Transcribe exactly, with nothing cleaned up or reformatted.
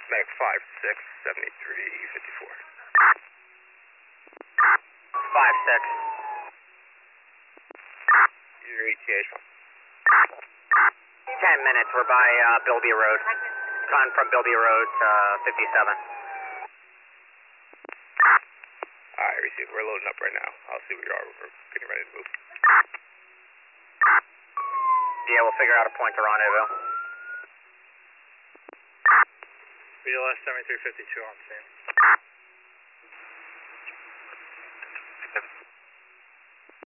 Meg five six seventy-three fifty-four. five six. Your E T A, Sean. Ten minutes, we're by uh, Bilby Road. Con from Bilby Road to uh, fifty-seven. Alright, receive. We're loading up right now. I'll see where you are. We're getting ready to move. Yeah, we'll figure out a point to rendezvous. B L S seventy-three fifty-two on scene.